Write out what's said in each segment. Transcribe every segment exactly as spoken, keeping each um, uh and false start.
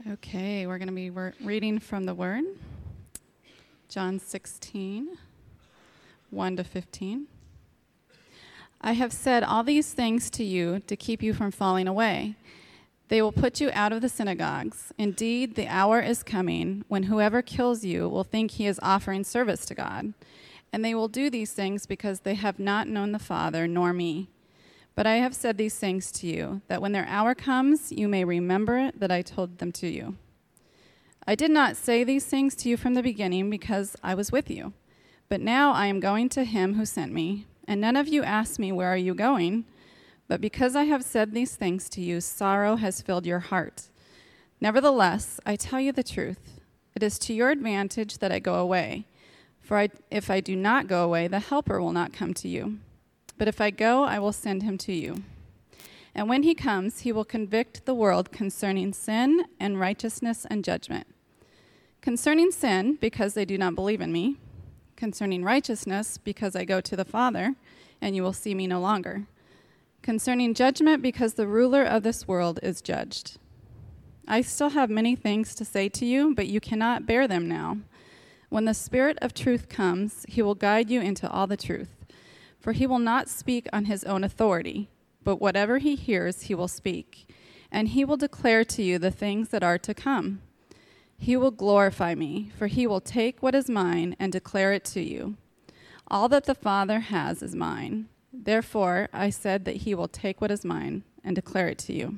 Okay, we're going to be wor- reading from the Word, John sixteen, one to fifteen. I have said all these things to you to keep you from falling away. They will put you out of the synagogues. Indeed, the hour is coming when whoever kills you will think he is offering service to God. And they will do these things because they have not known the Father nor me. But I have said these things to you, that when their hour comes, you may remember that I told them to you. I did not say these things to you from the beginning because I was with you. But now I am going to him who sent me, and none of you asked me, where are you going? But because I have said these things to you, sorrow has filled your heart. Nevertheless, I tell you the truth. It is to your advantage that I go away. For I, if I do not go away, the Helper will not come to you. But if I go, I will send him to you. And when he comes, he will convict the world concerning sin and righteousness and judgment. Concerning sin, because they do not believe in me. Concerning righteousness, because I go to the Father, and you will see me no longer. Concerning judgment, because the ruler of this world is judged. I still have many things to say to you, but you cannot bear them now. When the Spirit of truth comes, he will guide you into all the truth. For he will not speak on his own authority, but whatever he hears he will speak, and he will declare to you the things that are to come. He will glorify me, for he will take what is mine and declare it to you. All that the Father has is mine. Therefore I said that he will take what is mine and declare it to you.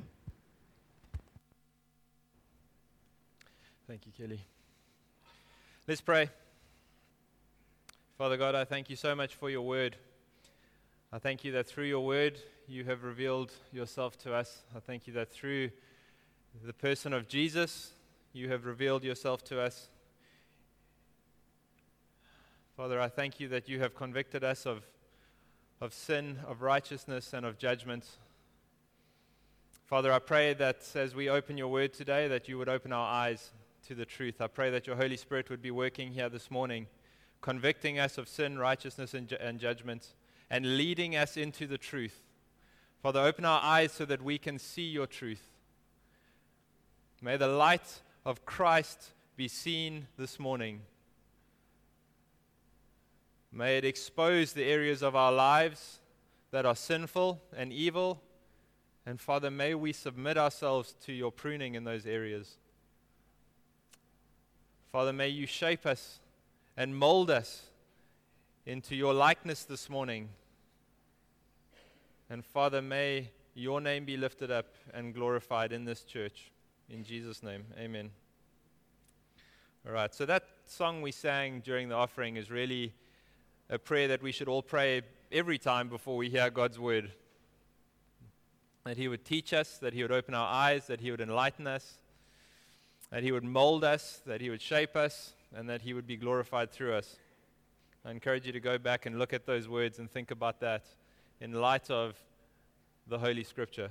Thank you, Kelly. Let's pray. Father God, I thank you so much for your word. I thank you that through your word, you have revealed yourself to us. I thank you that through the person of Jesus, you have revealed yourself to us. Father, I thank you that you have convicted us of, of sin, of righteousness, and of judgment. Father, I pray that as we open your word today, that you would open our eyes to the truth. I pray that your Holy Spirit would be working here this morning, convicting us of sin, righteousness, and, ju- and judgment, and leading us into the truth. Father, open our eyes so that we can see your truth. May the light of Christ be seen this morning. May it expose the areas of our lives that are sinful and evil. And Father, may we submit ourselves to your pruning in those areas. Father, may you shape us and mold us into your likeness this morning. And Father, may your name be lifted up and glorified in this church. In Jesus' name, amen. All right, so that song we sang during the offering is really a prayer that we should all pray every time before we hear God's word. That he would teach us, that he would open our eyes, that he would enlighten us, that he would mold us, that he would shape us, and that he would be glorified through us. I encourage you to go back and look at those words and think about that in light of the Holy Scripture.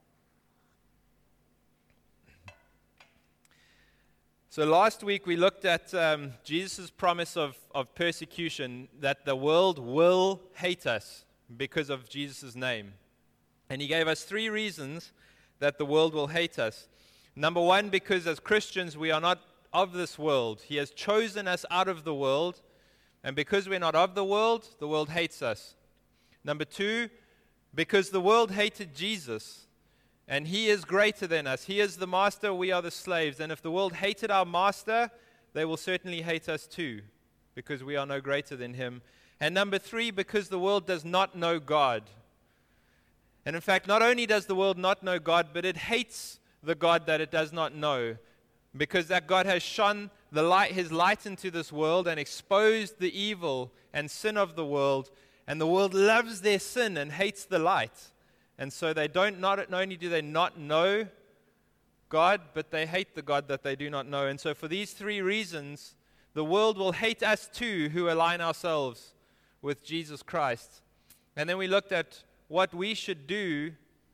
So last week we looked at um, Jesus' promise of, of persecution, that the world will hate us because of Jesus' name. And he gave us three reasons that the world will hate us. Number one, because as Christians we are not of this world. He has chosen us out of the world, and because we're not of the world, the world hates us. Number two, because the world hated Jesus, and he is greater than us. He is the master, we are the slaves. And if the world hated our master, they will certainly hate us too, because we are no greater than him. And number three, because the world does not know God. And in fact, not only does the world not know God, but it hates the God that it does not know, because that God has shone the light, his light into this world and exposed the evil and sin of the world, and the world loves their sin and hates the light. And so they don't, not, not only do they not know God, but they hate the God that they do not know. And so for these three reasons, the world will hate us too, who align ourselves with Jesus Christ. And then we looked at what we should do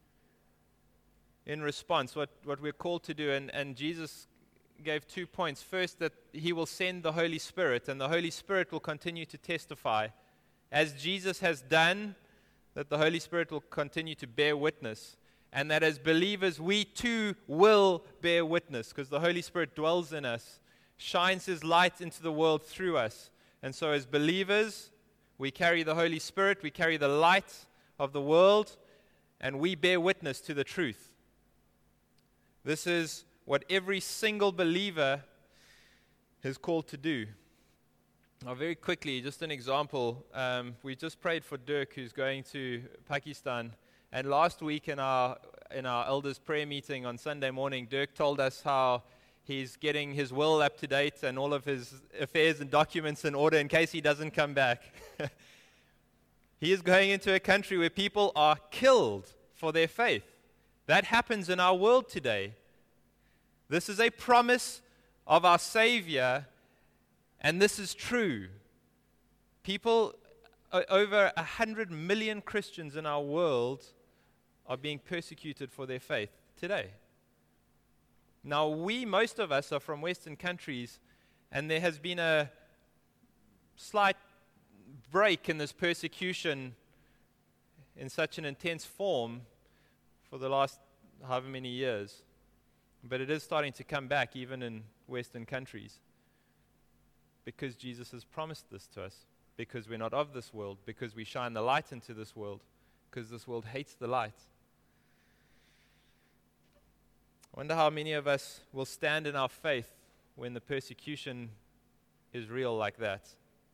in response, what, what we're called to do. And, and Jesus gave two points. First, that he will send the Holy Spirit, and the Holy Spirit will continue to testify. As Jesus has done, that the Holy Spirit will continue to bear witness. and that as believers we too will bear witness, because the Holy Spirit dwells in us, shines His light into the world through us. And so as believers, we carry the Holy Spirit, we carry the light of the world, and we bear witness to the truth. This is what every single believer is called to do. Now, very quickly, just an example. Um, we just prayed for Dirk, who's going to Pakistan. And last week in our in our elders' prayer meeting on Sunday morning, Dirk told us how he's getting his will up to date and all of his affairs and documents in order in case he doesn't come back. He is going into a country where people are killed for their faith. That happens in our world today. This is a promise of our Savior, and this is true. People, o- over a hundred million Christians in our world are being persecuted for their faith today. Now, we, most of us, are from Western countries, and there has been a slight break in this persecution in such an intense form for the last however many years. But it is starting to come back even in Western countries, because Jesus has promised this to us, because we're not of this world, because we shine the light into this world, because this world hates the light. I wonder how many of us will stand in our faith when the persecution is real like that.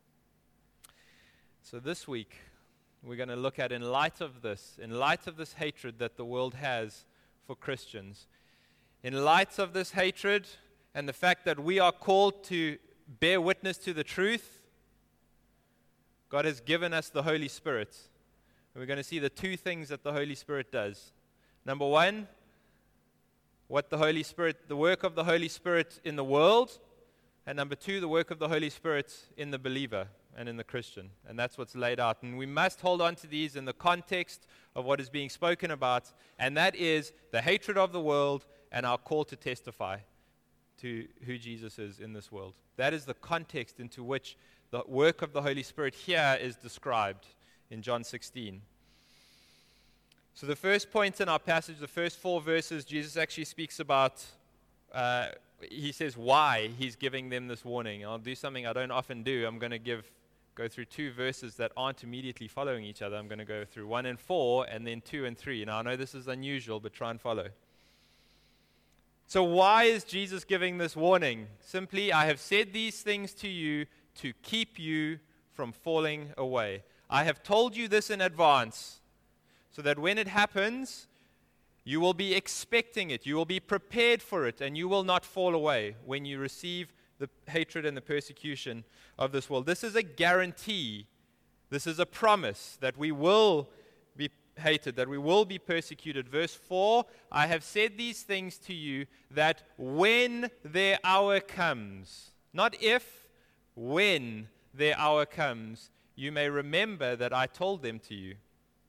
So this week, we're going to look at, in light of this, in light of this hatred that the world has for Christians, in light of this hatred and the fact that we are called to bear witness to the truth, God has given us the Holy Spirit. And we're going to see the two things that the Holy Spirit does. Number one, what the Holy Spirit, the work of the Holy Spirit in the world, and number two, the work of the Holy Spirit in the believer and in the Christian. And that's what's laid out. And we must hold on to these in the context of what is being spoken about, and that is the hatred of the world and our call to testify to who Jesus is in this world. That is the context into which the work of the Holy Spirit here is described in John sixteen. So the first point in our passage, the first four verses, Jesus actually speaks about, uh, he says why he's giving them this warning. I'll do something I don't often do. I'm going to give, go through two verses that aren't immediately following each other. I'm going to go through one and four and then two and three. Now I know this is unusual, but try and follow. So why is Jesus giving this warning? Simply, I have said these things to you to keep you from falling away. I have told you this in advance, so that when it happens, you will be expecting it, you will be prepared for it, and you will not fall away when you receive the hatred and the persecution of this world. This is a guarantee. This is a promise that we will be hated, that we will be persecuted. Verse four, I have said these things to you that when their hour comes, not if, when their hour comes, you may remember that I told them to you.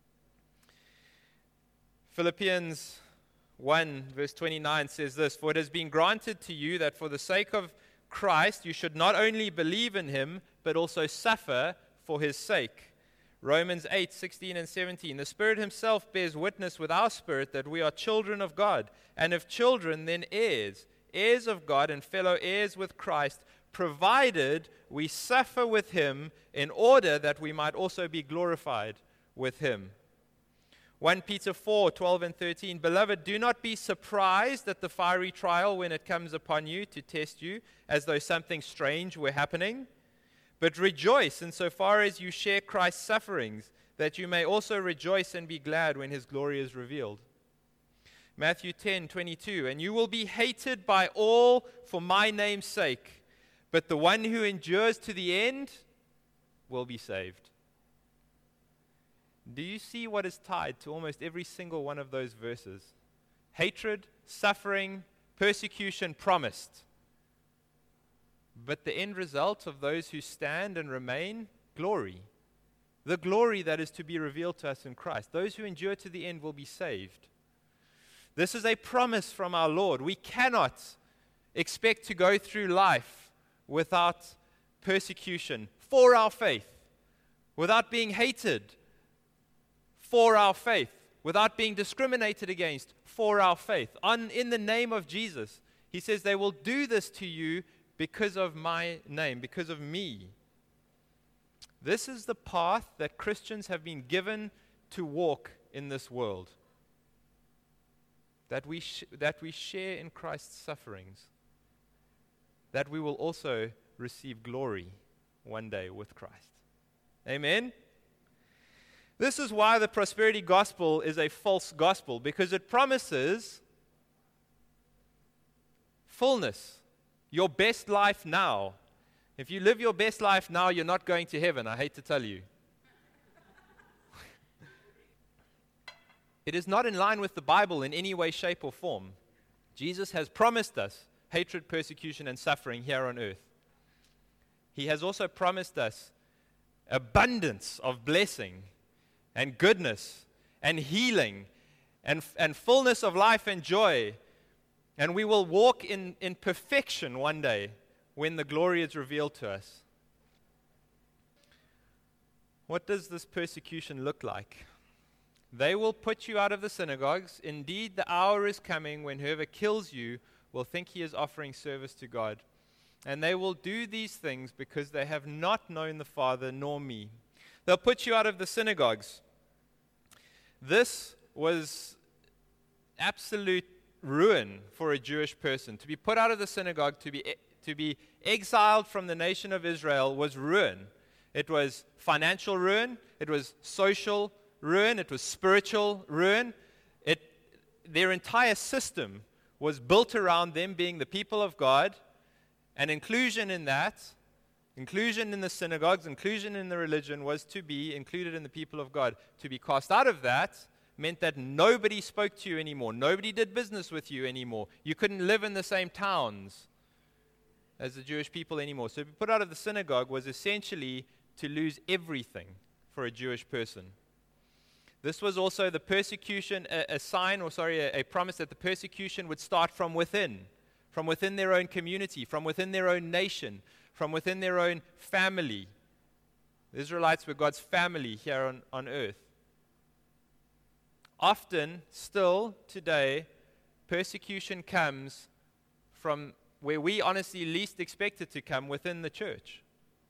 Philippians one verse twenty-nine says this, for it has been granted to you that for the sake of Christ you should not only believe in him, but also suffer for his sake. Romans eight sixteen and seventeen, the Spirit himself bears witness with our spirit that we are children of God, and if children, then heirs, heirs of God and fellow heirs with Christ, provided we suffer with him in order that we might also be glorified with him. First Peter four twelve and thirteen, beloved, do not be surprised at the fiery trial when it comes upon you to test you, as though something strange were happening. But rejoice insofar as you share Christ's sufferings, that you may also rejoice and be glad when his glory is revealed. Matthew ten twenty-two, and you will be hated by all for my name's sake, but the one who endures to the end will be saved. Do you see what is tied to almost every single one of those verses? Hatred, suffering, persecution promised. But the end result of those who stand and remain, glory. The glory that is to be revealed to us in Christ. Those who endure to the end will be saved. This is a promise from our Lord. We cannot expect to go through life without persecution for our faith, without being hated for our faith. without being discriminated against for our faith. On, in the name of Jesus, he says they will do this to you because of my name, because of me. This is the path that Christians have been given to walk in this world. That we, sh- that we share in Christ's sufferings. That we will also receive glory one day with Christ. Amen? This is why the prosperity gospel is a false gospel, because it promises fullness, your best life now. If you live your best life now, you're not going to heaven, I hate to tell you. It is not in line with the Bible in any way, shape, or form. Jesus has promised us hatred, persecution, and suffering here on earth. He has also promised us abundance of blessing and goodness and healing and, and fullness of life and joy. And we will walk in, in perfection one day when the glory is revealed to us. What does this persecution look like? They will put you out of the synagogues. Indeed, the hour is coming when whoever kills you will think he is offering service to God. And they will do these things because they have not known the Father nor me. They'll put you out of the synagogues. This was absolute ruin for a Jewish person. To be put out of the synagogue, to be, to be exiled from the nation of Israel was ruin. It was financial ruin. It was social ruin. It was spiritual ruin. It, their entire system was built around them being the people of God, and inclusion in that, inclusion in the synagogues, inclusion in the religion was to be included in the people of God. To be cast out of that meant that nobody spoke to you anymore. Nobody did business with you anymore. You couldn't live in the same towns as the Jewish people anymore. So to be put out of the synagogue was essentially to lose everything for a Jewish person. This was also the persecution, a, a sign, or sorry, a, a promise that the persecution would start from within, from within their own community, from within their own nation, from within their own family. The Israelites were God's family here on, on earth. Often, still today, persecution comes from where we honestly least expect it to come, within the church,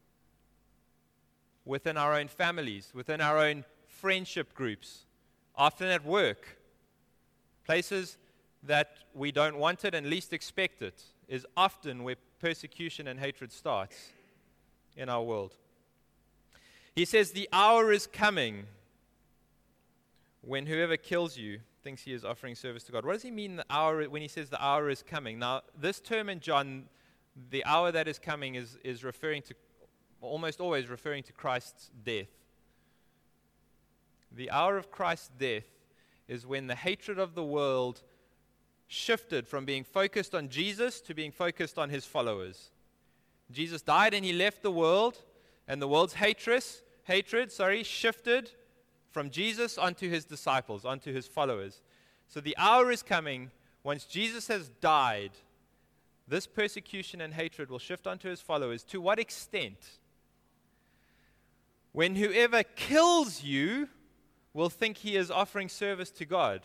within our own families, within our own friendship groups, often at work, places that we don't want it and least expect it, is often where persecution and hatred starts in our world. He says, the hour is coming when whoever kills you thinks he is offering service to God. What does he mean the hour when he says the hour is coming? Now, this term in John, the hour that is coming, is, is referring to, almost always referring to Christ's death. The hour of Christ's death is when the hatred of the world shifted from being focused on Jesus to being focused on his followers. Jesus died and he left the world, and the world's hatred, hatred, sorry, shifted from Jesus onto his disciples, onto his followers. So the hour is coming, once Jesus has died, this persecution and hatred will shift onto his followers. To what extent? When whoever kills you will think he is offering service to God.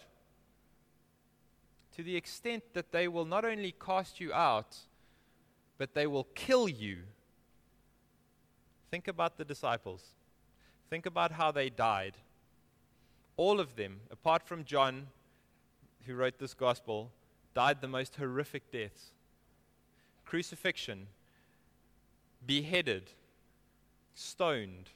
To the extent that they will not only cast you out, but they will kill you. Think about the disciples. Think about how they died. All of them, apart from John, who wrote this gospel, died the most horrific deaths. Crucifixion, beheaded, stoned,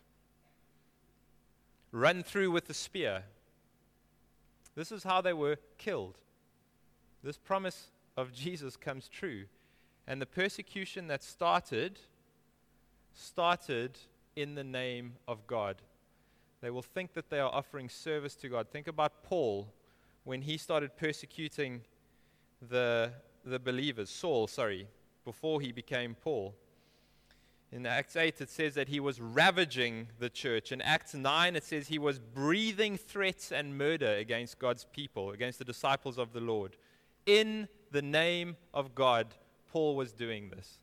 run through with a spear. This is how they were killed. This promise of Jesus comes true. And the persecution that started, started in the name of God. They will think that they are offering service to God. Think about Paul when he started persecuting the, the believers, Saul, sorry, before he became Paul. In Acts eight, it says that he was ravaging the church. In Acts nine, it says he was breathing threats and murder against God's people, against the disciples of the Lord. In the name of God, Paul was doing this.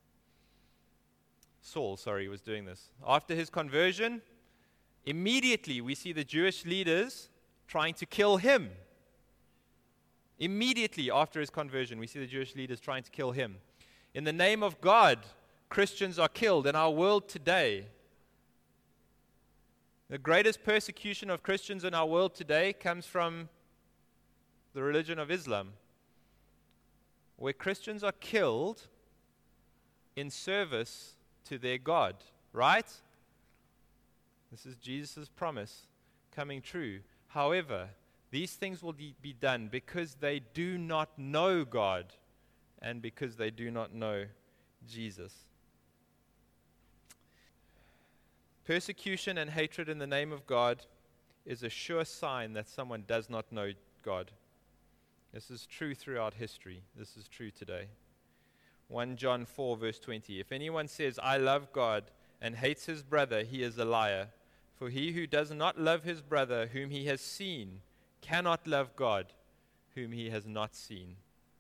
Saul, sorry, was doing this. After his conversion, immediately we see the Jewish leaders trying to kill him. Immediately after his conversion, we see the Jewish leaders trying to kill him. In the name of God, Christians are killed in our world today. The greatest persecution of Christians in our world today comes from the religion of Islam, where Christians are killed in service to their God, right? This is Jesus' promise coming true. However, these things will be done because they do not know God and because they do not know Jesus. Persecution and hatred in the name of God is a sure sign that someone does not know God. This is true throughout history. This is true today. First John four, verse twenty. If anyone says, I love God, and hates his brother, he is a liar. For he who does not love his brother whom he has seen cannot love God whom he has not seen.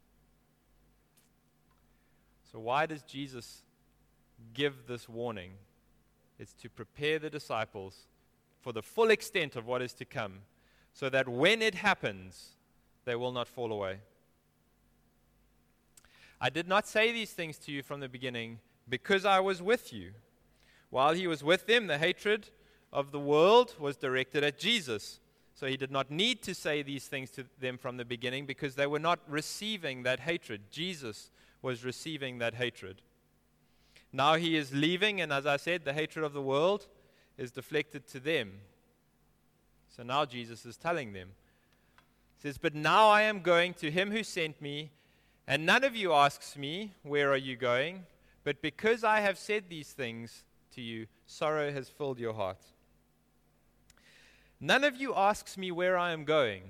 So why does Jesus give this warning? It's to prepare the disciples for the full extent of what is to come, so that when it happens, they will not fall away. I did not say these things to you from the beginning because I was with you. While he was with them, the hatred of the world was directed at Jesus. So he did not need to say these things to them from the beginning because they were not receiving that hatred. Jesus was receiving that hatred. Now he is leaving, and as I said, the hatred of the world is deflected to them. So now Jesus is telling them. He says, but now I am going to him who sent me, and none of you asks me, where are you going? But because I have said these things to you, sorrow has filled your heart. None of you asks me where I am going.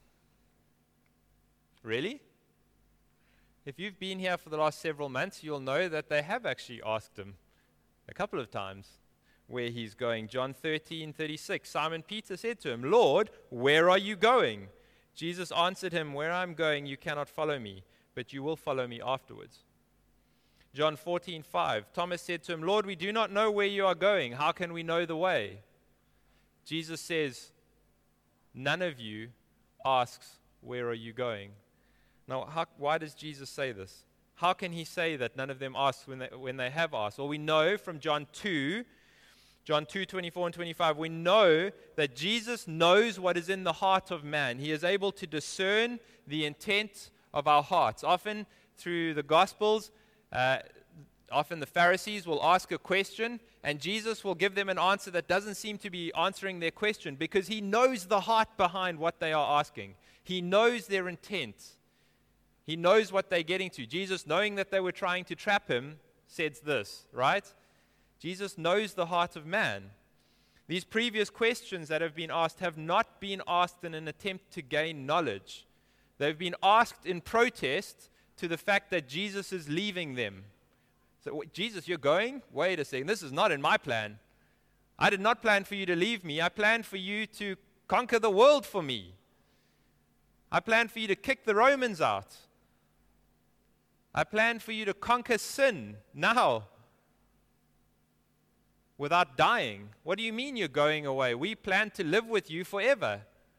Really? If you've been here for the last several months, you'll know that they have actually asked him a couple of times where he's going. John thirteen thirty-six. Simon Peter said to him, Lord, where are you going? Jesus answered him, where I'm going, you cannot follow me, but you will follow me afterwards. John fourteen five. Thomas said to him, Lord, we do not know where you are going. How can we know the way? Jesus says, none of you asks, where are you going? Now, how, why does Jesus say this? How can he say that none of them ask when they, when they have asked? Well, we know from John two, John two, twenty-four and twenty-five, we know that Jesus knows what is in the heart of man. He is able to discern the intent of our hearts. Often through the Gospels, uh, often the Pharisees will ask a question, and Jesus will give them an answer that doesn't seem to be answering their question because he knows the heart behind what they are asking. He knows their intent. He knows what they're getting to. Jesus, knowing that they were trying to trap him, says this, right? Jesus knows the heart of man. These previous questions that have been asked have not been asked in an attempt to gain knowledge. They've been asked in protest to the fact that Jesus is leaving them. So, Jesus, you're going? Wait a second. This is not in my plan. I did not plan for you to leave me. I planned for you to conquer the world for me. I planned for you to kick the Romans out. I planned for you to conquer sin now without dying. What do you mean you're going away? We plan to live with you forever.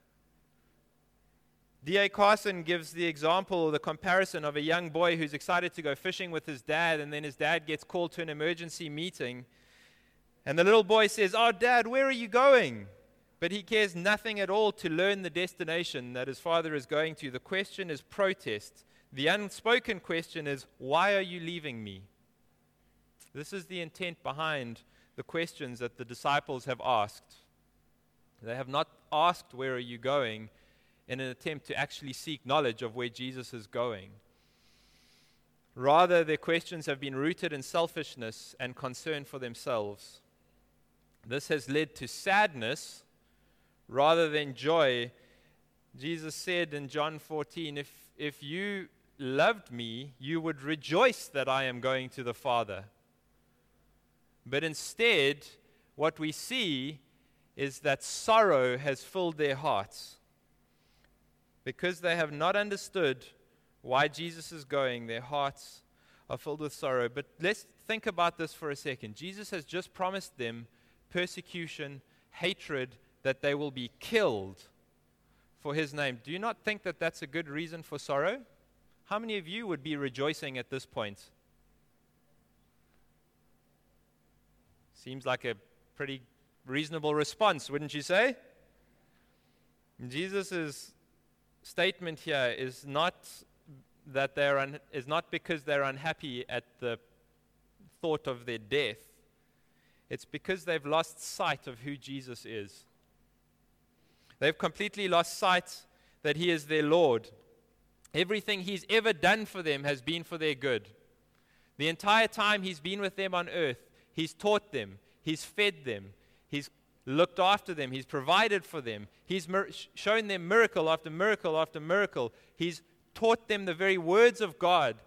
D A Carson gives the example or the comparison of a young boy who's excited to go fishing with his dad, and then his dad gets called to an emergency meeting. And the little boy says, "Oh, Dad, where are you going?" But he cares nothing at all to learn the destination that his father is going to. The question is protest. The unspoken question is, why are you leaving me? This is the intent behind the questions that the disciples have asked. They have not asked, where are you going, in an attempt to actually seek knowledge of where Jesus is going. Rather, their questions have been rooted in selfishness and concern for themselves. This has led to sadness rather than joy. Jesus said in John fourteen, if, if you loved me, you would rejoice that I am going to the Father. But instead, what we see is that sorrow has filled their hearts. Because they have not understood why Jesus is going, their hearts are filled with sorrow. But let's think about this for a second. Jesus has just promised them persecution, hatred, that they will be killed for his name, do you not think that that's a good reason for sorrow? How many of you would be rejoicing at this point? Seems like a pretty reasonable response, wouldn't you say? Jesus' statement here is not that they're un- is not because they're unhappy at the thought of their death. It's because they've lost sight of who Jesus is. They've completely lost sight that he is their Lord. Everything he's ever done for them has been for their good. The entire time he's been with them on earth, he's taught them, he's fed them, he's looked after them, he's provided for them, he's mir- shown them miracle after miracle after miracle. He's taught them the very words of God.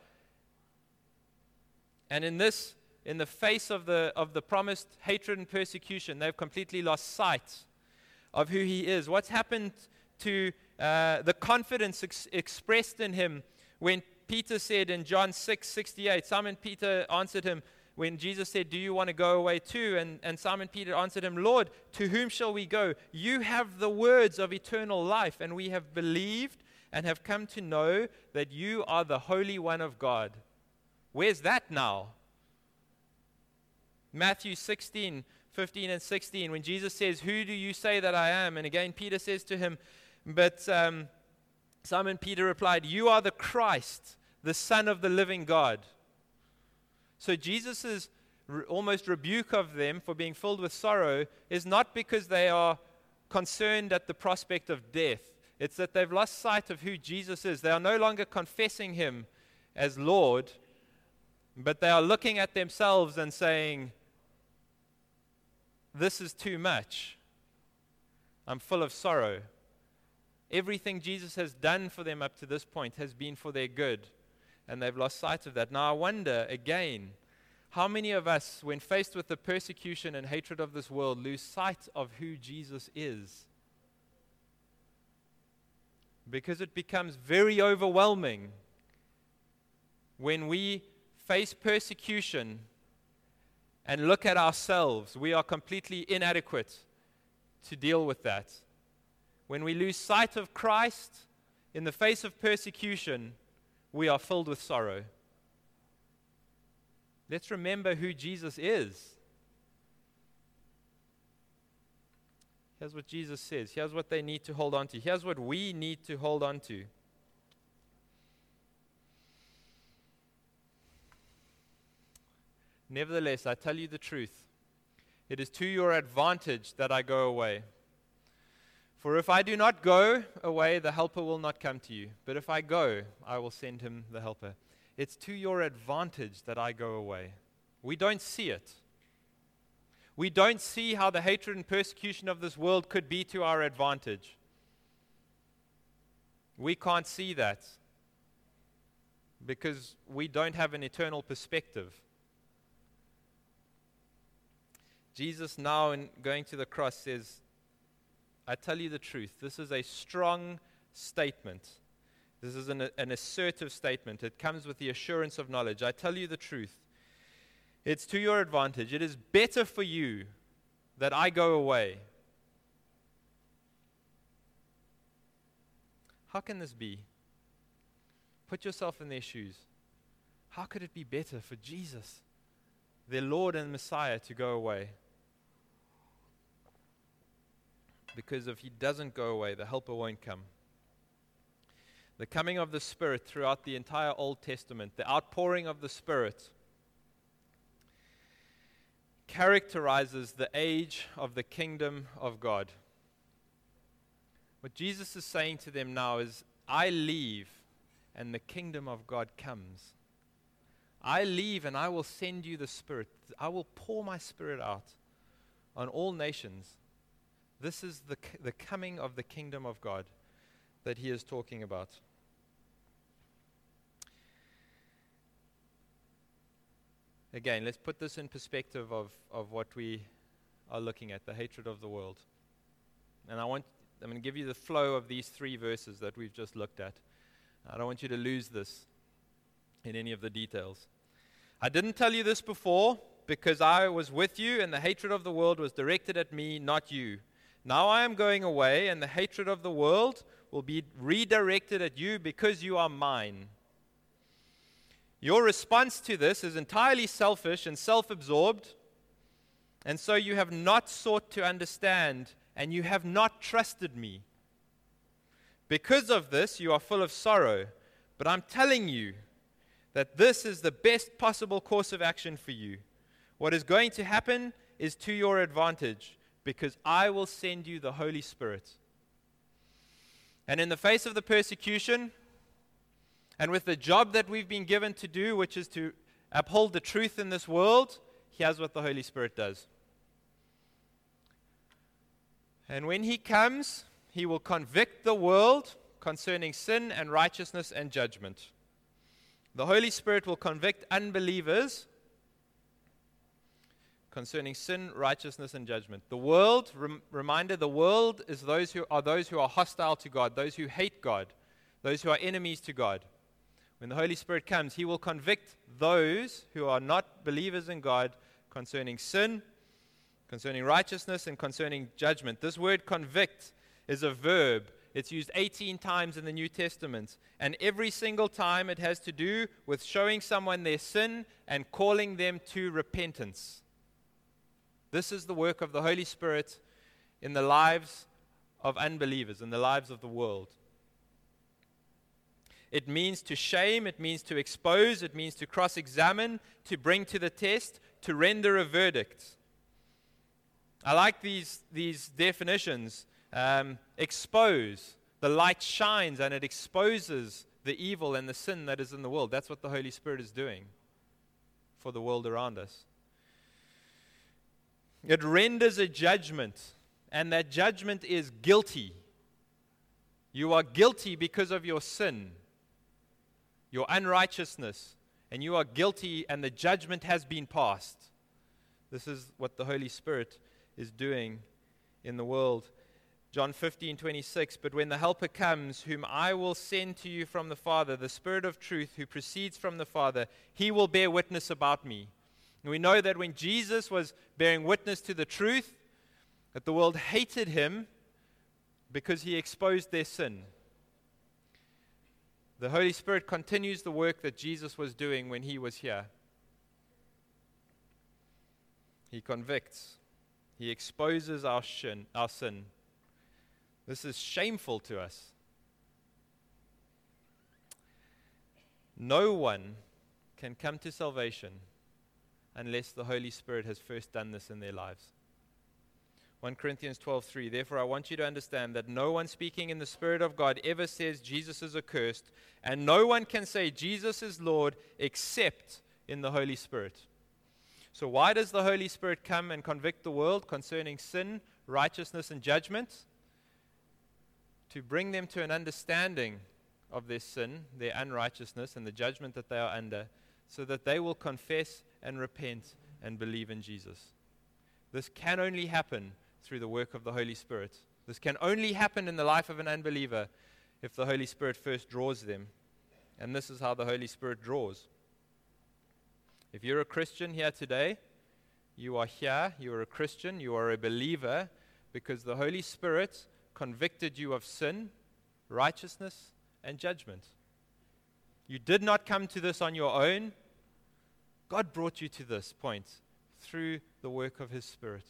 And in this, in the face of the of the promised hatred and persecution, they've completely lost sight of who he is. What's happened to uh, the confidence ex- expressed in him when Peter said in John six sixty-eight, Simon Peter answered him when Jesus said, do you want to go away too? And, and Simon Peter answered him, Lord, to whom shall we go? You have the words of eternal life, and we have believed and have come to know that you are the Holy One of God. Where's that now? Matthew sixteen, fifteen and sixteen, when Jesus says, who do you say that I am? And again, Peter says to him, but um, Simon Peter replied, you are the Christ, the Son of the living God. So Jesus' re- almost rebuke of them for being filled with sorrow is not because they are concerned at the prospect of death. It's that they've lost sight of who Jesus is. They are no longer confessing him as Lord, but they are looking at themselves and saying, this is too much. I'm full of sorrow. Everything Jesus has done for them up to this point has been for their good, and they've lost sight of that. Now I wonder, again, how many of us, when faced with the persecution and hatred of this world, lose sight of who Jesus is? Because it becomes very overwhelming when we face persecution and look at ourselves. We are completely inadequate to deal with that. When we lose sight of Christ in the face of persecution, we are filled with sorrow. Let's remember who Jesus is. Here's what Jesus says. Here's what they need to hold on to. Here's what we need to hold on to. Nevertheless, I tell you the truth. It is to your advantage that I go away. For if I do not go away, the Helper will not come to you. But if I go, I will send him the Helper. It's to your advantage that I go away. We don't see it. We don't see how the hatred and persecution of this world could be to our advantage. We can't see that because we don't have an eternal perspective. Jesus now, in going to the cross, says, I tell you the truth. This is a strong statement. This is an, an assertive statement. It comes with the assurance of knowledge. I tell you the truth. It's to your advantage. It is better for you that I go away. How can this be? Put yourself in their shoes. How could it be better for Jesus, their Lord and Messiah, to go away? Because if he doesn't go away, the Helper won't come. The coming of the Spirit throughout the entire Old Testament, the outpouring of the Spirit, characterizes the age of the kingdom of God. What Jesus is saying to them now is, I leave and the kingdom of God comes. I leave and I will send you the Spirit. I will pour my Spirit out on all nations. This is the, the coming of the kingdom of God that he is talking about. Again, let's put this in perspective of, of what we are looking at, the hatred of the world. And I want, I'm going to give you the flow of these three verses that we've just looked at. I don't want you to lose this in any of the details. I didn't tell you this before because I was with you and the hatred of the world was directed at me, not you. Now I am going away, and the hatred of the world will be redirected at you because you are mine. Your response to this is entirely selfish and self-absorbed, and so you have not sought to understand, and you have not trusted me. Because of this, you are full of sorrow, but I'm telling you that this is the best possible course of action for you. What is going to happen is to your advantage, because I will send you the Holy Spirit. And in the face of the persecution, and with the job that we've been given to do, which is to uphold the truth in this world, here's what the Holy Spirit does. And when He comes, He will convict the world concerning sin and righteousness and judgment. The Holy Spirit will convict unbelievers concerning sin, righteousness, and judgment. The world, rem- reminder, the world is those who are those who are hostile to God, those who hate God, those who are enemies to God. When the Holy Spirit comes, He will convict those who are not believers in God concerning sin, concerning righteousness, and concerning judgment. This word convict is a verb. It's used eighteen times in the New Testament. And every single time it has to do with showing someone their sin and calling them to repentance. This is the work of the Holy Spirit in the lives of unbelievers, in the lives of the world. It means to shame, it means to expose, it means to cross-examine, to bring to the test, to render a verdict. I like these, these definitions. Um, expose. The light shines and it exposes the evil and the sin that is in the world. That's what the Holy Spirit is doing for the world around us. It renders a judgment, and that judgment is guilty. You are guilty because of your sin, your unrighteousness, and you are guilty, and the judgment has been passed. This is what the Holy Spirit is doing in the world. John fifteen twenty-six, but when the Helper comes, whom I will send to you from the Father, the Spirit of truth who proceeds from the Father, He will bear witness about me. And we know that when Jesus was bearing witness to the truth, that the world hated Him because He exposed their sin. The Holy Spirit continues the work that Jesus was doing when He was here. He convicts. He exposes our sin, our sin. This is shameful to us. No one can come to salvation unless the Holy Spirit has first done this in their lives. First Corinthians twelve three, therefore I want you to understand that no one speaking in the Spirit of God ever says Jesus is accursed, and no one can say Jesus is Lord except in the Holy Spirit. So why does the Holy Spirit come and convict the world concerning sin, righteousness, and judgment? To bring them to an understanding of their sin, their unrighteousness, and the judgment that they are under, so that they will confess and repent and believe in Jesus. This can only happen through the work of the Holy Spirit. This can only happen in the life of an unbeliever if the Holy Spirit first draws them. And this is how the Holy Spirit draws. If you're a Christian here today, you are here, you are a Christian, you are a believer, because the Holy Spirit convicted you of sin, righteousness, and judgment. You did not come to this on your own. God brought you to this point through the work of His Spirit.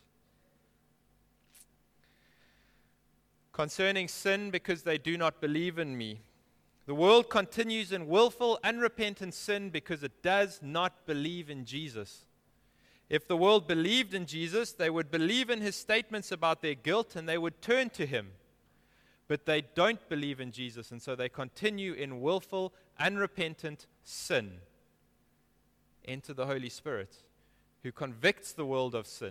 Concerning sin, because they do not believe in me. The world continues in willful, unrepentant sin because it does not believe in Jesus. If the world believed in Jesus, they would believe in His statements about their guilt and they would turn to Him. But they don't believe in Jesus, and so they continue in willful, unrepentant sin. Enter the Holy Spirit, who convicts the world of sin.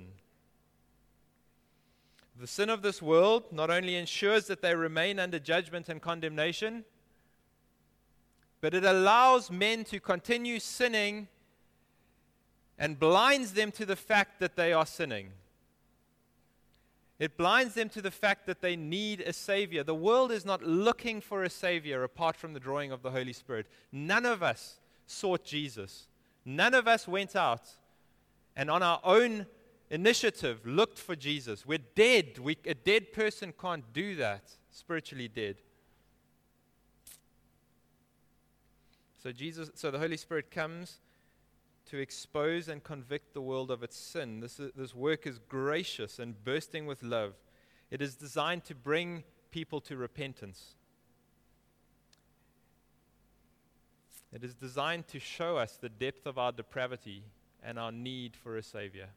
The sin of this world not only ensures that they remain under judgment and condemnation, but it allows men to continue sinning and blinds them to the fact that they are sinning. It blinds them to the fact that they need a Savior. The world is not looking for a Savior apart from the drawing of the Holy Spirit. None of us sought Jesus. None of us went out and on our own initiative, looked for Jesus. We're dead. We, a dead person can't do that, spiritually dead. So Jesus, so the Holy Spirit comes to expose and convict the world of its sin. This, is, this work is gracious and bursting with love. It is designed to bring people to repentance. It is designed to show us the depth of our depravity and our need for a Savior.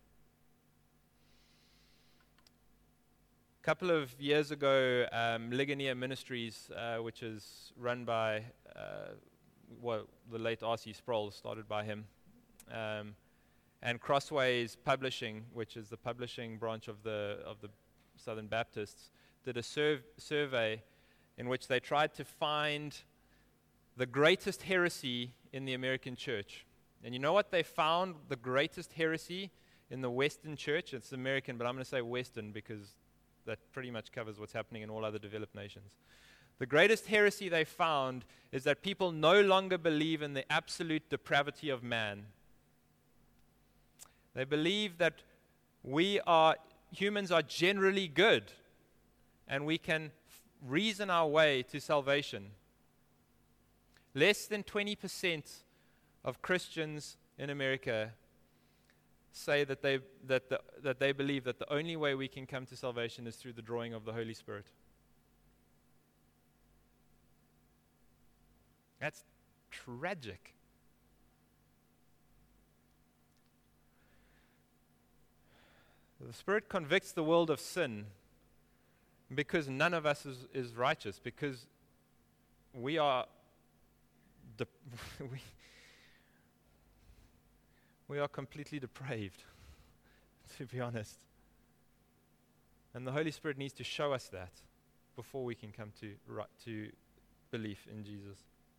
A couple of years ago, um, Ligonier Ministries, uh, which is run by uh, well, the late R C Sproul, started by him, um, and Crossways Publishing, which is the publishing branch of the of the Southern Baptists, did a surv- survey in which they tried to find the greatest heresy in the American church. And you know what they found? The greatest heresy in the Western church. It's American, but I'm going to say Western because that pretty much covers what's happening in all other developed nations. The greatest heresy they found is that people no longer believe in the absolute depravity of man. They believe that we are, humans are generally good, and we can f- reason our way to salvation. Less than twenty percent of Christians in America say that they that the, that they believe that the only way we can come to salvation is through the drawing of the Holy Spirit. That's tragic. The Spirit convicts the world of sin because none of us is, is righteous, because we are de- we, we are completely depraved, to be honest. And the Holy Spirit needs to show us that before we can come to ri- to belief in Jesus.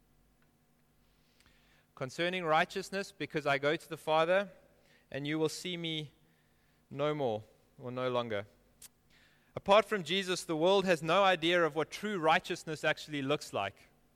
Concerning righteousness, because I go to the Father, and you will see me no more, or no longer. Apart from Jesus, the world has no idea of what true righteousness actually looks like.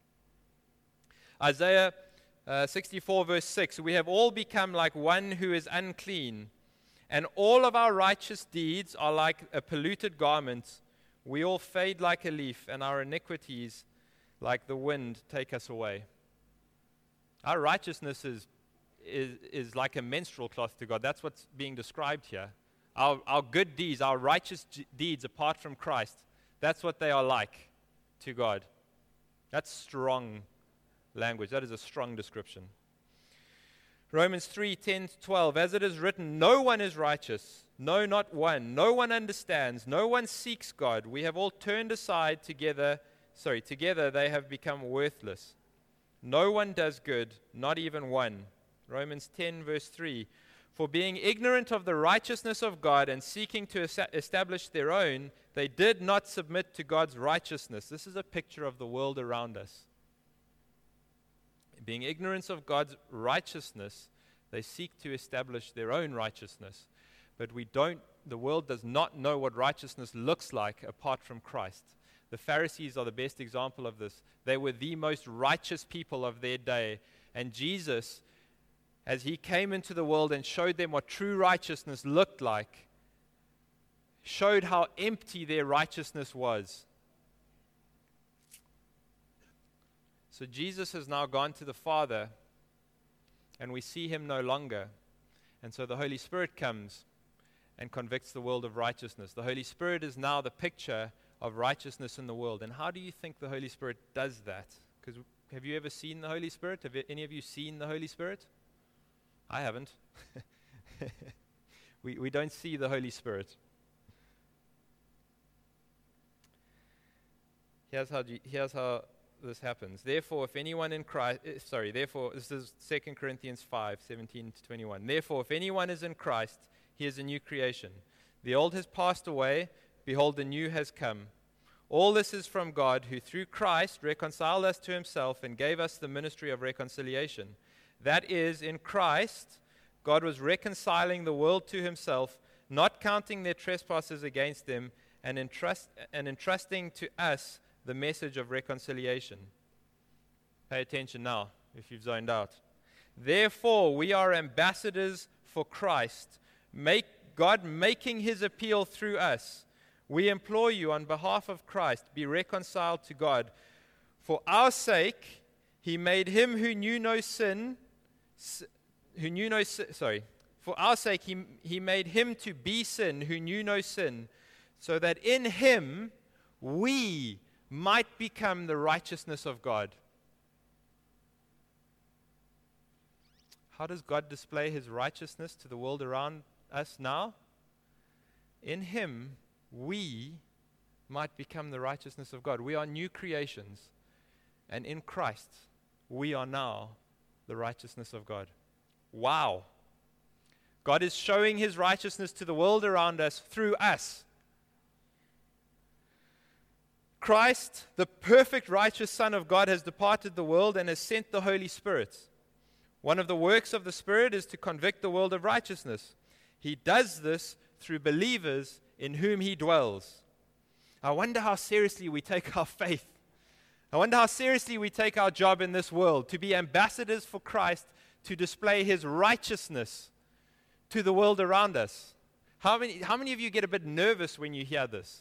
Isaiah uh, sixty-four, verse six, we have all become like one who is unclean, and all of our righteous deeds are like a polluted garment. We all fade like a leaf, and our iniquities, like the wind, take us away. Our righteousness is, is, is like a menstrual cloth to God. That's what's being described here. Our, our good deeds, our righteous g- deeds apart from Christ, that's what they are like to God. That's strong language. That is a strong description. Romans three, ten to twelve, as it is written, no one is righteous, no, not one. No one understands, no one seeks God. We have all turned aside together, sorry, together they have become worthless. No one does good, not even one. Romans ten, verse three, for being ignorant of the righteousness of God and seeking to es- establish their own, they did not submit to God's righteousness. This is a picture of the world around us. Being ignorant of God's righteousness, they seek to establish their own righteousness. But we don't, the world does not know what righteousness looks like apart from Christ. The Pharisees are the best example of this. They were the most righteous people of their day. And Jesus, as he came into the world and showed them what true righteousness looked like, showed how empty their righteousness was. So Jesus has now gone to the Father, and we see him no longer. And so the Holy Spirit comes and convicts the world of righteousness. The Holy Spirit is now the picture of righteousness in the world. And how do you think the Holy Spirit does that? Because have you ever seen the Holy Spirit? Have any of you seen the Holy Spirit? I haven't. we we don't see the Holy Spirit. Here's how here's how this happens. Therefore, if anyone in Christ, uh, sorry, therefore, this is Second Corinthians five, seventeen to twenty-one. Therefore, if anyone is in Christ, he is a new creation. The old has passed away, behold, the new has come. All this is from God, who through Christ reconciled us to himself and gave us the ministry of reconciliation. That is, in Christ, God was reconciling the world to himself, not counting their trespasses against them, and, entrust, and entrusting to us the message of reconciliation. Pay attention now, if you've zoned out. Therefore, we are ambassadors for Christ, make God making his appeal through us, we implore you on behalf of Christ, be reconciled to God. For our sake, he made him who knew no sin, who knew no sin, sorry, for our sake, he, he made him to be sin who knew no sin, so that in him we might become the righteousness of God. How does God display his righteousness to the world around us now? In him, we might become the righteousness of God. We are new creations, and in Christ, we are now the righteousness of God. Wow. God is showing his righteousness to the world around us through us. Christ, the perfect righteous Son of God, has departed the world and has sent the Holy Spirit. One of the works of the Spirit is to convict the world of righteousness. He does this through believers in whom he dwells. I wonder how seriously we take our faith. I wonder how seriously we take our job in this world, to be ambassadors for Christ, to display his righteousness to the world around us. How many, how many of you get a bit nervous when you hear this?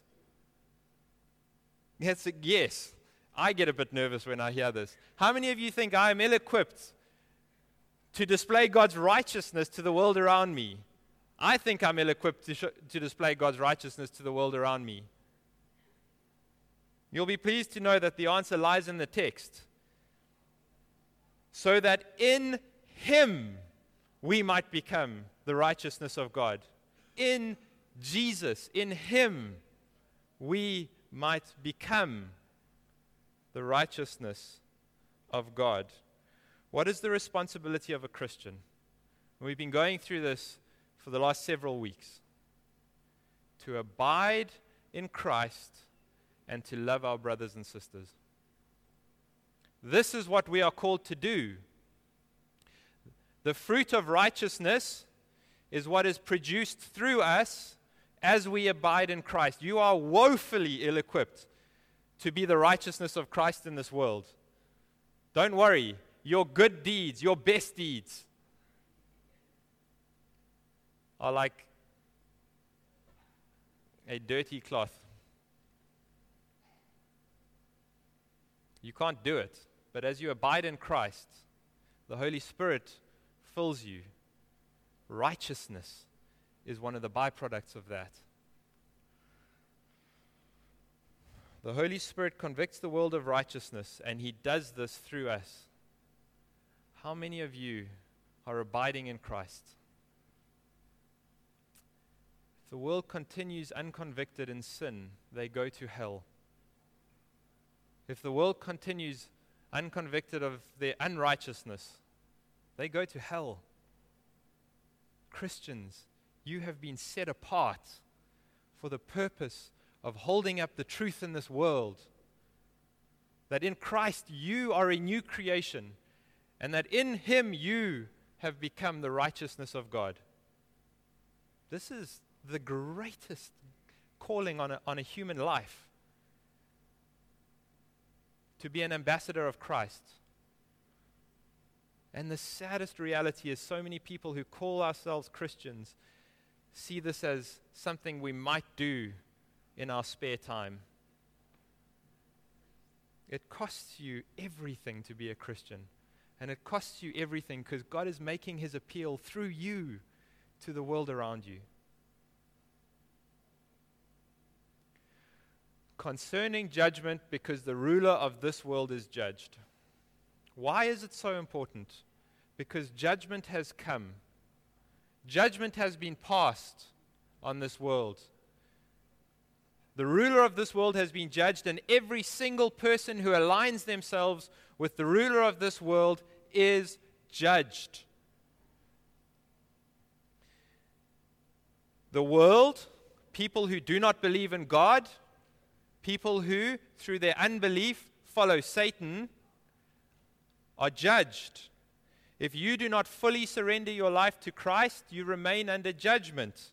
Yes, yes, I get a bit nervous when I hear this. How many of you think I am ill-equipped to display God's righteousness to the world around me? I think I'm ill-equipped to, sh- to display God's righteousness to the world around me. You'll be pleased to know that the answer lies in the text. So that in him we might become the righteousness of God. In Jesus, in him, we might become the righteousness of God. What is the responsibility of a Christian? We've been going through this for the last several weeks. To abide in Christ and to love our brothers and sisters. This is what we are called to do. The fruit of righteousness is what is produced through us as we abide in Christ. You are woefully ill-equipped to be the righteousness of Christ in this world. Don't worry. Your good deeds, your best deeds, are like a dirty cloth. You can't do it. But as you abide in Christ, the Holy Spirit fills you. Righteousness is one of the byproducts of that. The Holy Spirit convicts the world of righteousness, and he does this through us. How many of you are abiding in Christ? If the world continues unconvicted in sin, they go to hell. If the world continues unconvicted of their unrighteousness, they go to hell. Christians, you have been set apart for the purpose of holding up the truth in this world. That in Christ you are a new creation, and that in him you have become the righteousness of God. This is the greatest calling on a, on a human life. To be an ambassador of Christ. And the saddest reality is so many people who call ourselves Christians see this as something we might do in our spare time. It costs you everything to be a Christian. And it costs you everything because God is making his appeal through you to the world around you. Concerning judgment, because the ruler of this world is judged. Why is it so important? Because judgment has come. Judgment has been passed on this world. The ruler of this world has been judged, and every single person who aligns themselves with the ruler of this world is judged. The world, people who do not believe in God, people who, through their unbelief, follow Satan, are judged. If you do not fully surrender your life to Christ, you remain under judgment.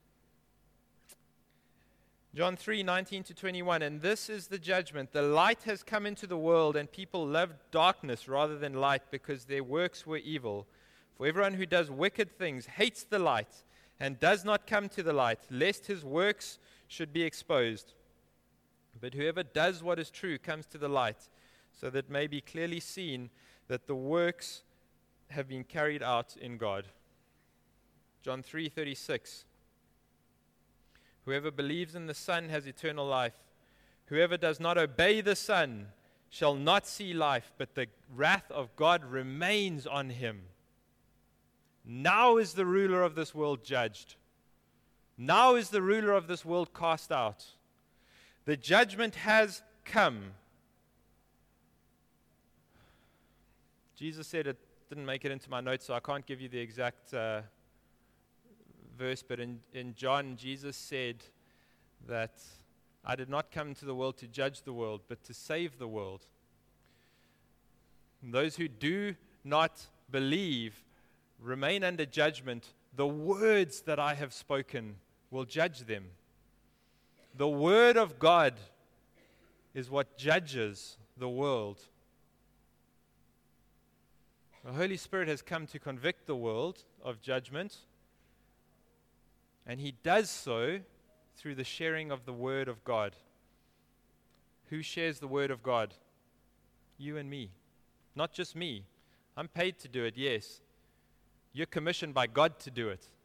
John three, nineteen to twenty-one, and this is the judgment. The light has come into the world, and people loved darkness rather than light because their works were evil. For everyone who does wicked things hates the light and does not come to the light, lest his works should be exposed. But whoever does what is true comes to the light, so that it may be clearly seen that the works have been carried out in God. John three thirty-six. Whoever believes in the Son has eternal life. Whoever does not obey the Son shall not see life, but the wrath of God remains on him. Now is the ruler of this world judged. Now is the ruler of this world cast out. The judgment has come. Jesus said, it didn't make it into my notes, so I can't give you the exact uh, verse, but in, in John, Jesus said that I did not come into the world to judge the world, but to save the world. And those who do not believe remain under judgment. The words that I have spoken will judge them. The word of God is what judges the world. The Holy Spirit has come to convict the world of judgment, and he does so through the sharing of the word of God. Who shares the word of God? You and me. Not just me. I'm paid to do it, yes. You're commissioned by God to do it.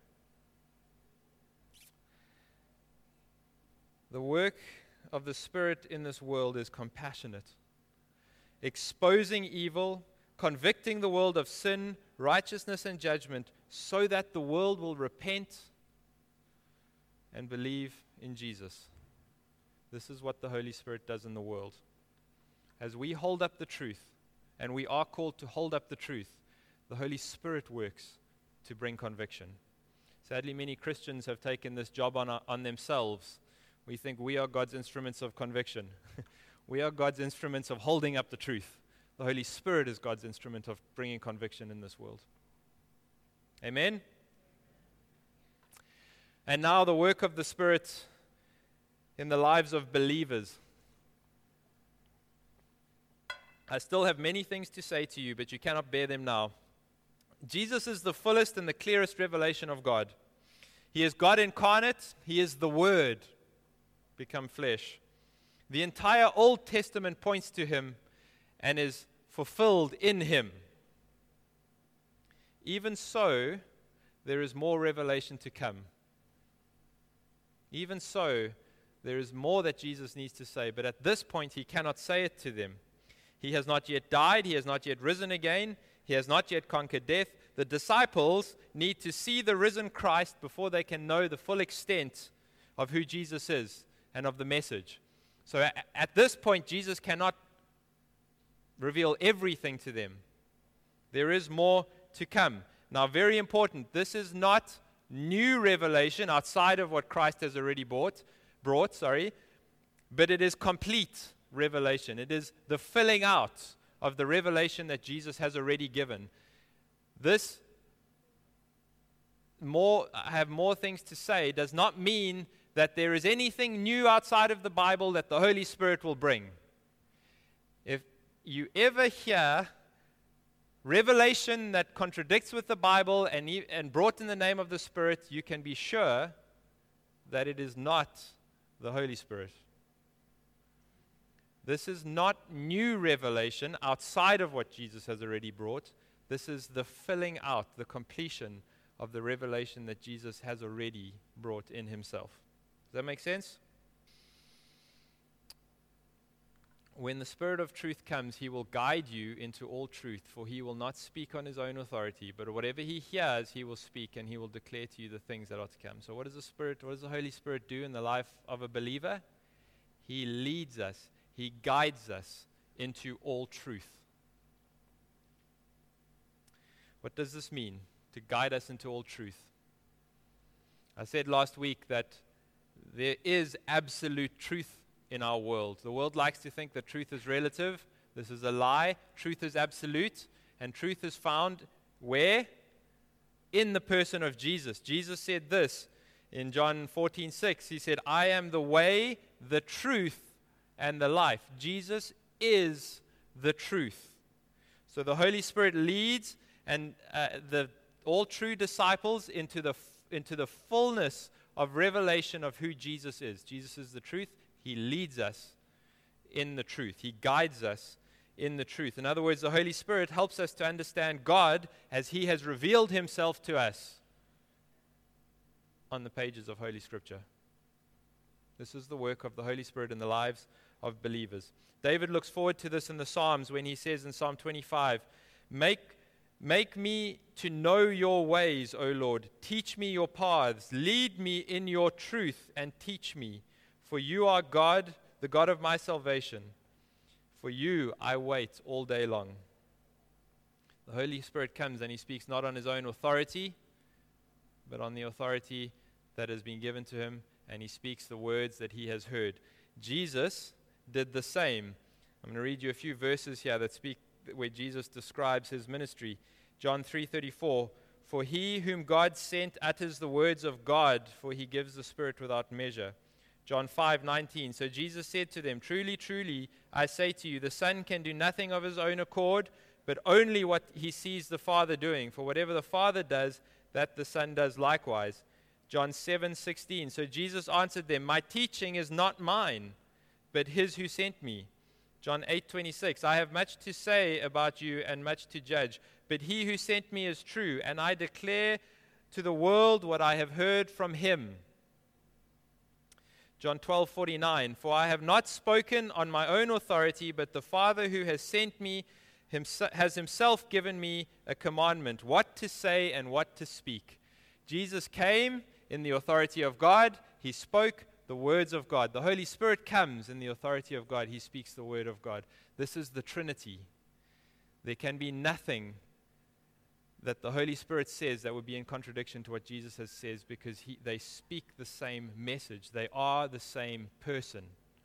The work of the Spirit in this world is compassionate, exposing evil, convicting the world of sin, righteousness, and judgment, so that the world will repent and believe in Jesus. This is what the Holy Spirit does in the world. As we hold up the truth, and we are called to hold up the truth, the Holy Spirit works to bring conviction. Sadly, many Christians have taken this job on, our, on themselves. We think we are God's instruments of conviction. We are God's instruments of holding up the truth. The Holy Spirit is God's instrument of bringing conviction in this world. Amen? And now the work of the Spirit in the lives of believers. I still have many things to say to you, but you cannot bear them now. Jesus is the fullest and the clearest revelation of God. He is God incarnate. He is the Word become flesh. The entire Old Testament points to him and is fulfilled in him. Even so, there is more revelation to come. Even so, there is more that Jesus needs to say, but at this point he cannot say it to them. He has not yet died. He has not yet risen again. He has not yet conquered death. The disciples need to see the risen Christ before they can know the full extent of who Jesus is and of the message. So at, at this point, Jesus cannot reveal everything to them. There is more to come. Now, very important, this is not new revelation outside of what Christ has already brought, brought, sorry, but it is complete revelation. It is the filling out of the revelation that Jesus has already given. This more, I have more things to say, does not mean that there is anything new outside of the Bible that the Holy Spirit will bring. If you ever hear revelation that contradicts with the Bible and, and brought in the name of the Spirit, you can be sure that it is not the Holy Spirit. This is not new revelation outside of what Jesus has already brought. This is the filling out, the completion of the revelation that Jesus has already brought in himself. Does that make sense? When the Spirit of truth comes, he will guide you into all truth, for he will not speak on his own authority, but whatever he hears, he will speak, and he will declare to you the things that are to come. So what does the Spirit, what does the Holy Spirit do in the life of a believer? He leads us. He guides us into all truth. What does this mean, to guide us into all truth? I said last week that there is absolute truth in our world. The world likes to think that truth is relative. This is a lie. Truth is absolute, and truth is found where? In the person of Jesus. Jesus said this in John fourteen six. He said, I am the way, the truth, and the life. Jesus is the truth. So the Holy Spirit leads and uh, the all true disciples into the f- into the fullness of revelation of who Jesus is. Jesus is the truth. He leads us in the truth. He guides us in the truth. In other words, the Holy Spirit helps us to understand God as He has revealed Himself to us on the pages of Holy Scripture. This is the work of the Holy Spirit in the lives of believers. David looks forward to this in the Psalms when he says in Psalm twenty-five, Make, make me to know your ways, O Lord. Teach me your paths. Lead me in your truth and teach me. For you are God, the God of my salvation. For you I wait all day long. The Holy Spirit comes and He speaks not on His own authority, but on the authority that has been given to Him, and He speaks the words that He has heard. Jesus did the same. I'm going to read you a few verses here that speak where Jesus describes His ministry. John three thirty-four, For he whom God sent utters the words of God, for He gives the Spirit without measure. John five nineteen, So Jesus said to them, Truly, truly, I say to you, the Son can do nothing of His own accord, but only what He sees the Father doing. For whatever the Father does, that the Son does likewise. John seven sixteen, So Jesus answered them, My teaching is not mine, but His who sent me. John eight twenty-six, I have much to say about you and much to judge, but He who sent me is true, and I declare to the world what I have heard from Him. John twelve forty-nine, For I have not spoken on my own authority, but the Father who has sent me himself, has Himself given me a commandment, what to say and what to speak. Jesus came in the authority of God. He spoke the words of God. The Holy Spirit comes in the authority of God. He speaks the word of God. This is the Trinity. There can be nothing that the Holy Spirit says that would be in contradiction to what Jesus has says, because he, they speak the same message. They are the same person.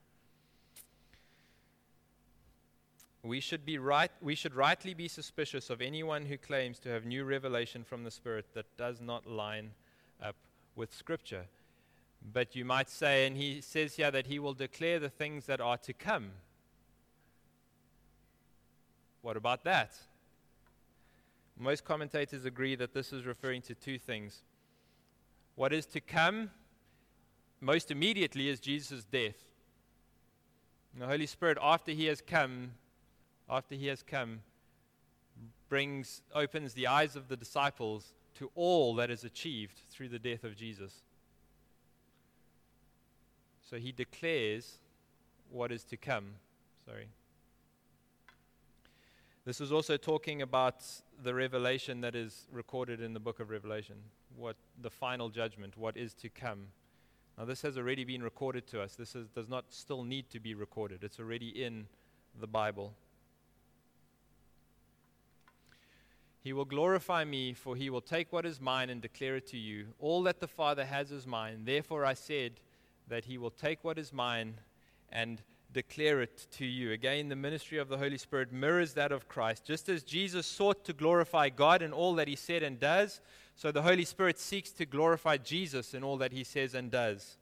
We should be right. We should rightly be suspicious of anyone who claims to have new revelation from the Spirit that does not line up with Scripture. But you might say, and he says here that He will declare the things that are to come. What about that? Most commentators agree that this is referring to two things. What is to come most immediately is Jesus' death. And the Holy Spirit, after He has come, after He has come, brings, opens the eyes of the disciples to all that is achieved through the death of Jesus. So He declares what is to come. Sorry. This is also talking about the revelation that is recorded in the book of Revelation, what the final judgment, what is to come. Now, this has already been recorded to us. This is, does not still need to be recorded. It's already in the Bible. He will glorify me, for He will take what is mine and declare it to you. All that the Father has is mine. Therefore I said that He will take what is mine and declare it to you. Again, the ministry of the Holy Spirit mirrors that of Christ. Just as Jesus sought to glorify God in all that He said and does, so the Holy Spirit seeks to glorify Jesus in all that He says and does.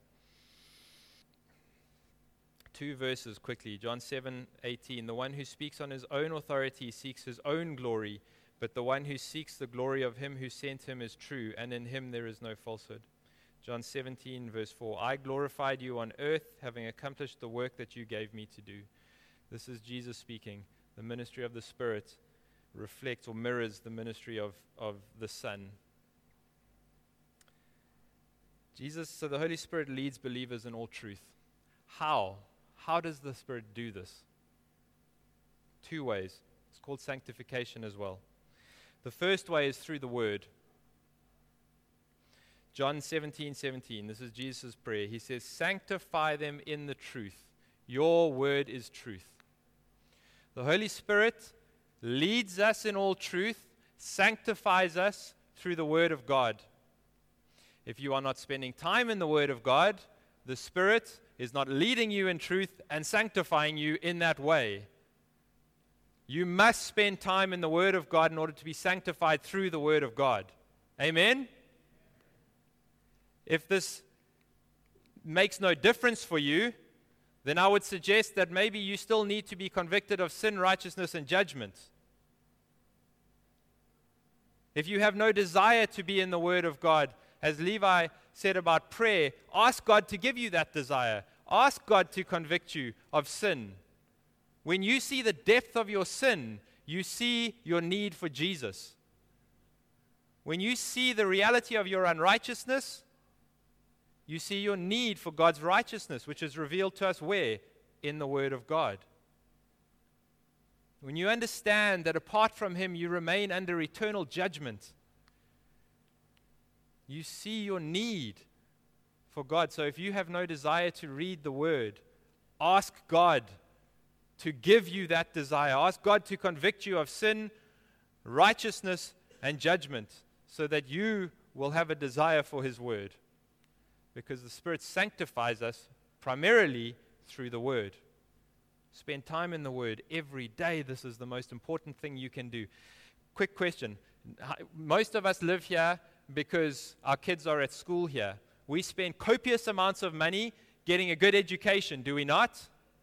Two verses quickly. John seven eighteen. The one who speaks on his own authority seeks his own glory, but the one who seeks the glory of Him who sent Him is true, and in Him there is no falsehood. John seventeen, verse four, I glorified you on earth, having accomplished the work that you gave me to do. This is Jesus speaking. The ministry of the Spirit reflects or mirrors the ministry of, of the Son. Jesus, so the Holy Spirit leads believers in all truth. How? How does the Spirit do this? Two ways. It's called sanctification as well. The first way is through the Word. John seventeen seventeen, this is Jesus' prayer. He says, sanctify them in the truth. Your word is truth. The Holy Spirit leads us in all truth, sanctifies us through the Word of God. If you are not spending time in the Word of God, the Spirit is not leading you in truth and sanctifying you in that way. You must spend time in the Word of God in order to be sanctified through the Word of God. Amen? If this makes no difference for you, then I would suggest that maybe you still need to be convicted of sin, righteousness, and judgment. If you have no desire to be in the Word of God, as Levi said about prayer, ask God to give you that desire. Ask God to convict you of sin. When you see the depth of your sin, you see your need for Jesus. When you see the reality of your unrighteousness, you see your need for God's righteousness, which is revealed to us where? In the Word of God. When you understand that apart from Him you remain under eternal judgment, you see your need for God. So if you have no desire to read the Word, ask God to give you that desire. Ask God to convict you of sin, righteousness, and judgment, so that you will have a desire for His Word. Because the Spirit sanctifies us primarily through the Word. Spend time in the Word every day. This is the most important thing you can do. Quick question. Most of us live here because our kids are at school here. We spend copious amounts of money getting a good education, do we not?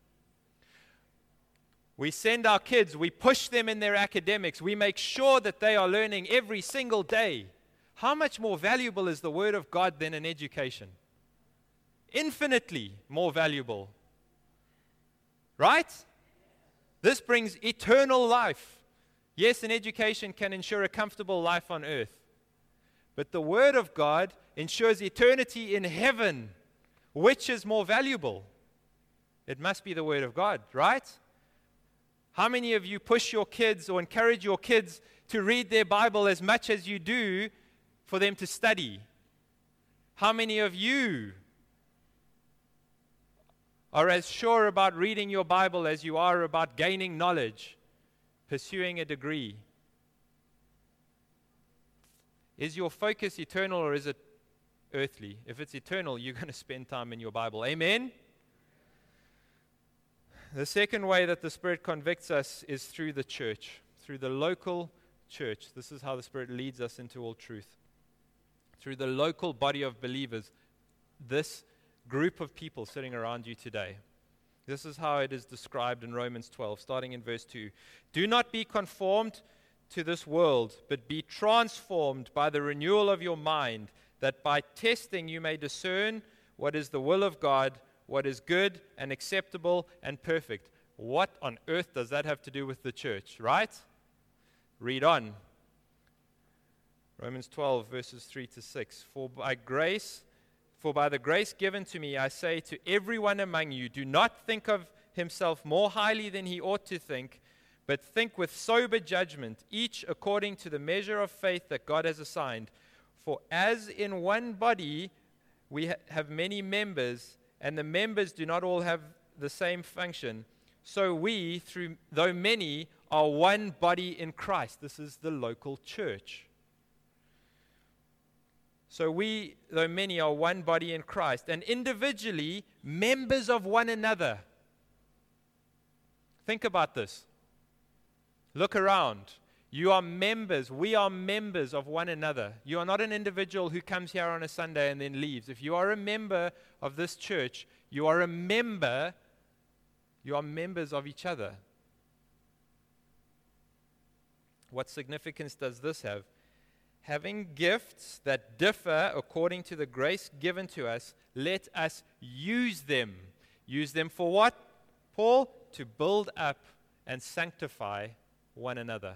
We send our kids, we push them in their academics, we make sure that they are learning every single day. How much more valuable is the Word of God than an education? Infinitely more valuable. Right? This brings eternal life. Yes, an education can ensure a comfortable life on earth. But the Word of God ensures eternity in heaven. Which is more valuable? It must be the Word of God, right? How many of you push your kids or encourage your kids to read their Bible as much as you do for them to study? How many of you are as sure about reading your Bible as you are about gaining knowledge, pursuing a degree? Is your focus eternal or is it earthly? If it's eternal, you're going to spend time in your Bible. Amen? The second way that the Spirit convicts us is through the church, through the local church. This is how the Spirit leads us into all truth. Through the local body of believers, this group of people sitting around you today. This is how it is described in Romans twelve, starting in verse two. Do not be conformed to this world, but be transformed by the renewal of your mind, that by testing you may discern what is the will of God, what is good and acceptable and perfect. What on earth does that have to do with the church, right? Read on. Romans twelve, verses three to six. For by grace, for by the grace given to me, I say to everyone among you, do not think of himself more highly than he ought to think, but think with sober judgment, each according to the measure of faith that God has assigned. For as in one body we ha- have many members, and the members do not all have the same function, so we, through though many, are one body in Christ. This is the local church. So we, though many, are one body in Christ, and individually members of one another. Think about this. Look around. You are members. We are members of one another. You are not an individual who comes here on a Sunday and then leaves. If you are a member of this church, you are a member, you are members of each other. What significance does this have? Having gifts that differ according to the grace given to us, let us use them. Use them for what, Paul? To build up and sanctify one another.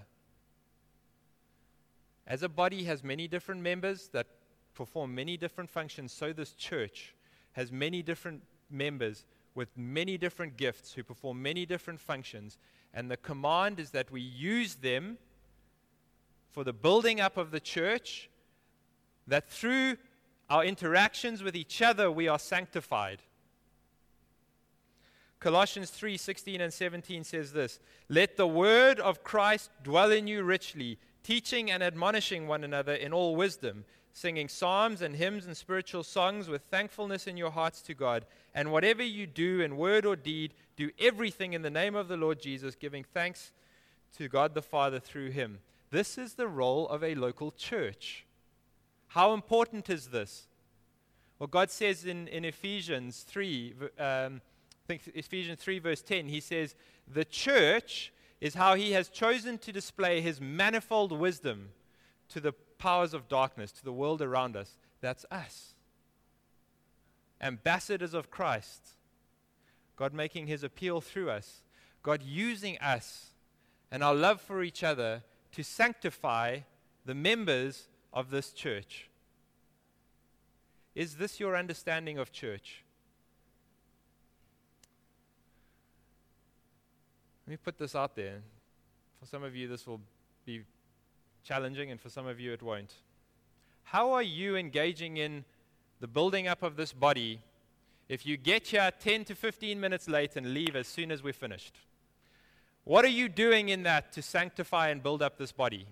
As a body has many different members that perform many different functions, so this church has many different members with many different gifts who perform many different functions. And the command is that we use them for the building up of the church, that through our interactions with each other we are sanctified. Colossians three sixteen and seventeen says this, let the word of Christ dwell in you richly, teaching and admonishing one another in all wisdom, singing psalms and hymns and spiritual songs with thankfulness in your hearts to God. And whatever you do in word or deed, do everything in the name of the Lord Jesus, giving thanks to God the Father through him. This is the role of a local church. How important is this? Well, God says in, in Ephesians three, um, I think Ephesians three verse ten, he says, the church is how he has chosen to display his manifold wisdom to the powers of darkness, to the world around us, that's us. Ambassadors of Christ. God making his appeal through us. God using us and our love for each other to sanctify the members of this church. Is this your understanding of church? Let me put this out there. For some of you, this will be challenging, and for some of you, it won't. How are you engaging in the building up of this body if you get here ten to fifteen minutes late and leave as soon as we're finished? What are you doing in that to sanctify and build up this body?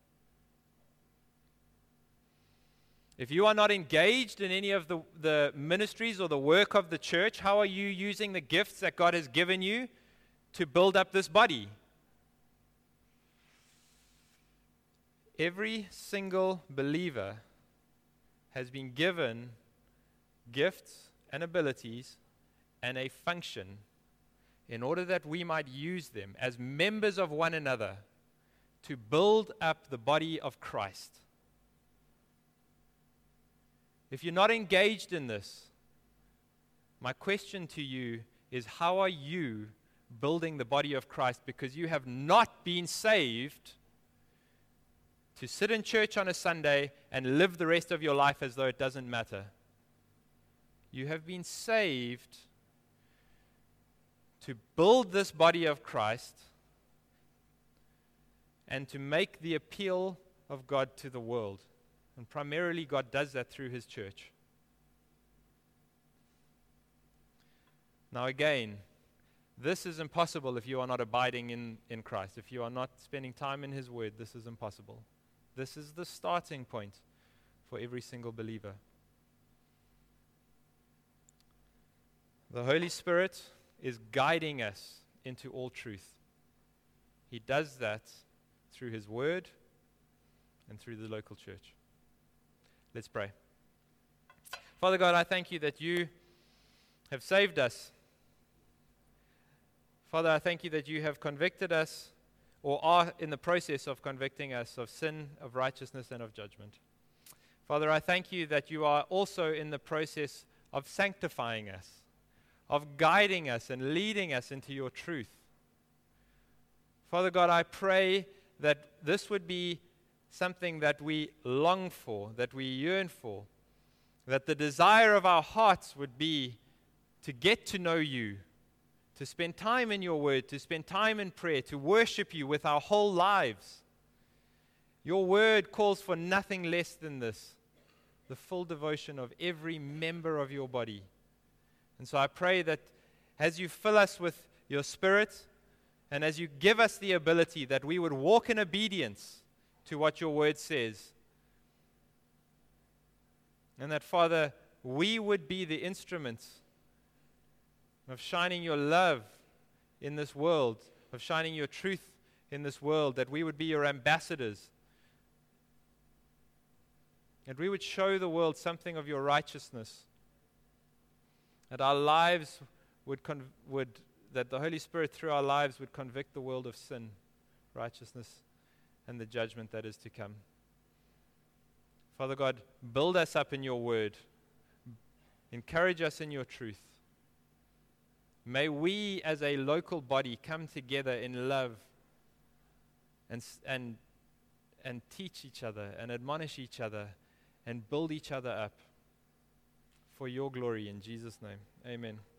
If you are not engaged in any of the, the ministries or the work of the church, how are you using the gifts that God has given you to build up this body? Every single believer has been given gifts and abilities and a function in order that we might use them as members of one another to build up the body of Christ. If you're not engaged in this, my question to you is, how are you building the body of Christ? Because you have not been saved to sit in church on a Sunday and live the rest of your life as though it doesn't matter. You have been saved to build this body of Christ and to make the appeal of God to the world. And primarily, God does that through his church. Now again, this is impossible if you are not abiding in, in Christ. If you are not spending time in his word, this is impossible. This is the starting point for every single believer. The Holy Spirit is guiding us into all truth. He does that through his word and through the local church. Let's pray. Father God, I thank you that you have saved us. Father, I thank you that you have convicted us, or are in the process of convicting us of sin, of righteousness, and of judgment. Father, I thank you that you are also in the process of sanctifying us, of guiding us and leading us into your truth. Father God, I pray that this would be something that we long for, that we yearn for, that the desire of our hearts would be to get to know you, to spend time in your word, to spend time in prayer, to worship you with our whole lives. Your word calls for nothing less than this, the full devotion of every member of your body. And so I pray that as you fill us with your Spirit, and as you give us the ability that we would walk in obedience to what your word says, and that, Father, we would be the instruments of shining your love in this world, of shining your truth in this world, that we would be your ambassadors, that we would show the world something of your righteousness, that our lives would, conv- would that the Holy Spirit through our lives would convict the world of sin, righteousness, and the judgment that is to come. Father God, build us up in your word. Encourage us in your truth. May we as a local body come together in love and, and, and teach each other and admonish each other and build each other up for your glory in Jesus' name. Amen.